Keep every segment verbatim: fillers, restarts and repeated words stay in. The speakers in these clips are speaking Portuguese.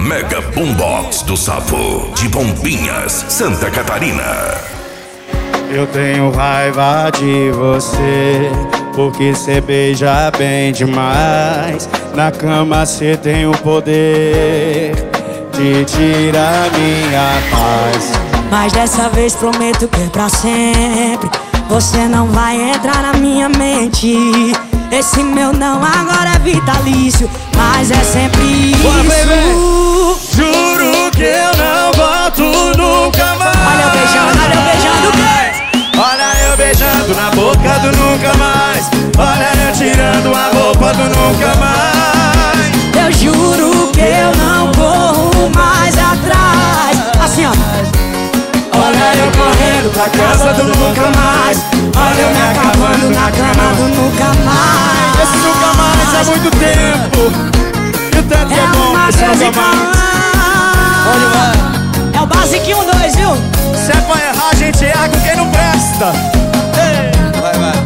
Mega Boombox do Savo, de Bombinhas, Santa Catarina. Eu tenho raiva de você, porque cê beija bem demais. Na cama cê tem o poder de tirar minha paz. Mas dessa vez prometo que é pra sempre. Você não vai entrar na minha mente. Esse meu não agora é vitalício, mas é sempre isso. Bora, baby. Juro que eu não volto nunca mais. Olha eu beijando, olha eu beijando, que? Olha eu beijando na boca do nunca mais. Olha eu tirando a roupa do nunca mais. Eu juro que eu não corro mais atrás. Assim ó. Olha eu correndo pra casa do nunca mais. Olha eu me acabando na cama do nunca mais. Esse nunca mais é muito tempo. E o tanto que é bom esse nunca mais. É o basiquinho dois, viu? Se é pra errar, a gente erra com quem não presta. Ei. Vai, vai.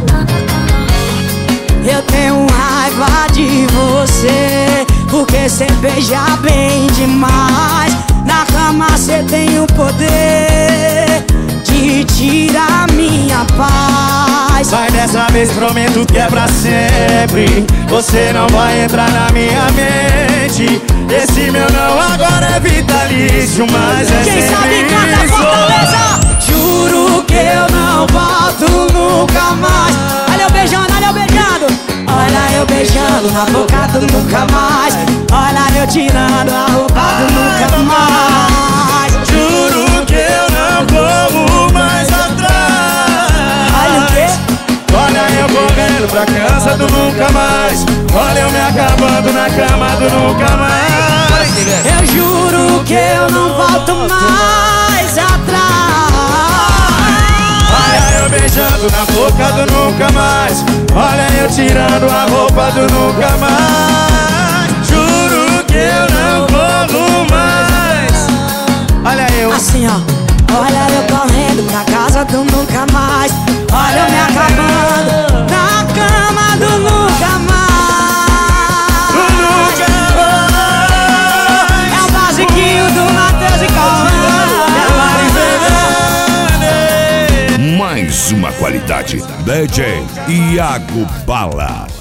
Eu tenho raiva de você, porque cê beija bem demais. Na cama cê tem o poder de tirar minha paz. Mas dessa vez prometo que é pra sempre. Você não vai entrar na minha mente. Esse meu não agora é vitalício, mas é quem sempre sabe canta isso. Fortaleza. Juro que eu não volto nunca mais. Olha eu beijando, olha eu beijando. Olha eu beijando na boca do nunca mais. Olha eu tirando a roupa do nunca mais. Juro que eu não corro mais atrás. Olha o quê? Olha eu correndo pra casa do nunca mais. Olha eu me acabando na cama do nunca mais. Eu juro que eu não volto mais atrás. Olha eu beijando na boca do nunca mais. Olha eu tirando a roupa do nunca mais. Juro que eu não corro mais. Olha eu. Assim ó. Olha eu correndo pra casa do nunca mais. Olha eu me acabando na cama do nunca mais. Nunca mais. É o basiquinho do Matheus e Cauã. Mais uma qualidade, D J Iago Bala.